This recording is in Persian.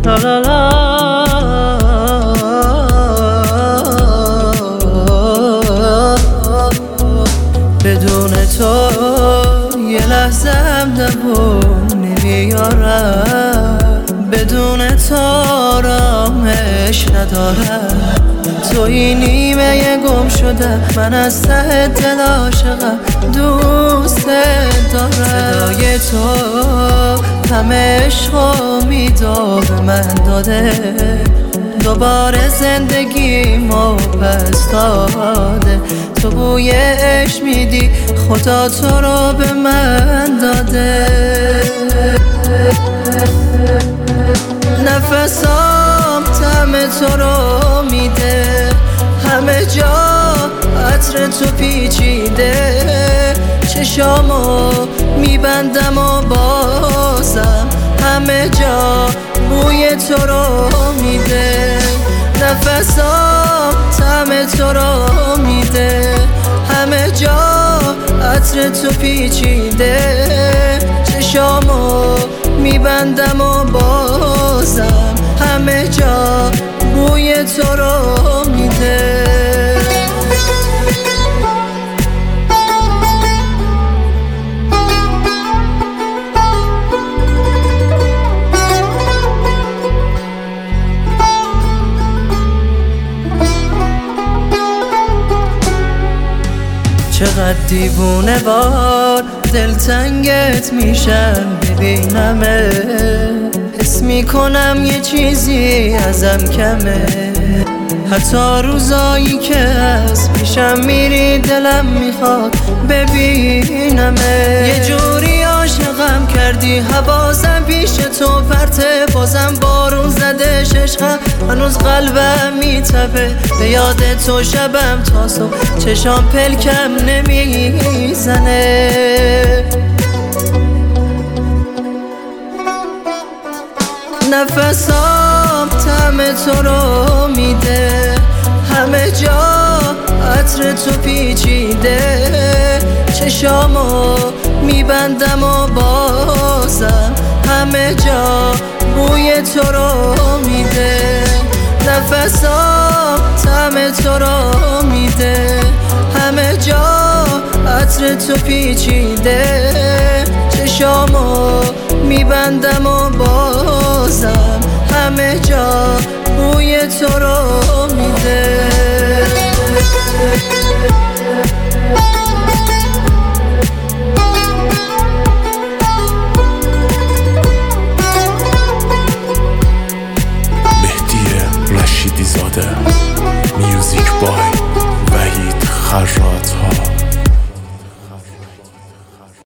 لا لا لا. بدون تو یه لحظه هم دوام نمیارم، بدون تو آرامش ندارم. توی نیمه گم شده، من از ته دل عاشقم، دوست دارم. صدای تو همه عشقو میدا به من داده، دوباره زندگیمو پس داده. تو بوی عشق میدی، خدا تو رو به من داده. نفسام طعم تو رو میده، همه جا عطر تو پیچیده. چشامو میبندم و بازم همه جا بوی تو رو میده. نفسام طعم تو رو میده، همه جا عطر تو پیچیده. چشامو میبندم و بازم همه جا بوی تو رو میده. چقدر دیوونه وار دلتنگت میشم ببینمه، حس میکنم یه چیزی ازم کمه. حتی روزایی که از پیشم میری دلم میخواد ببینمه. یه جوری عاشقم کردی حواسم پیش تو پرته، بازم بارون زده عشقم، هنوز قلبم میتپه به یاد تو شبم تا صبح، چشام پلکم نمیزنه. نفسام طعم تو رو میده، همه جا عطر تو پیچیده. چشامو میبندم و بازم همه جا بوی تو رو میده. نفسام طعم تو رو میده، همه جا عطر تو پیچیده. چشامو میبندم و بازم همه جا بوی تو رو میده.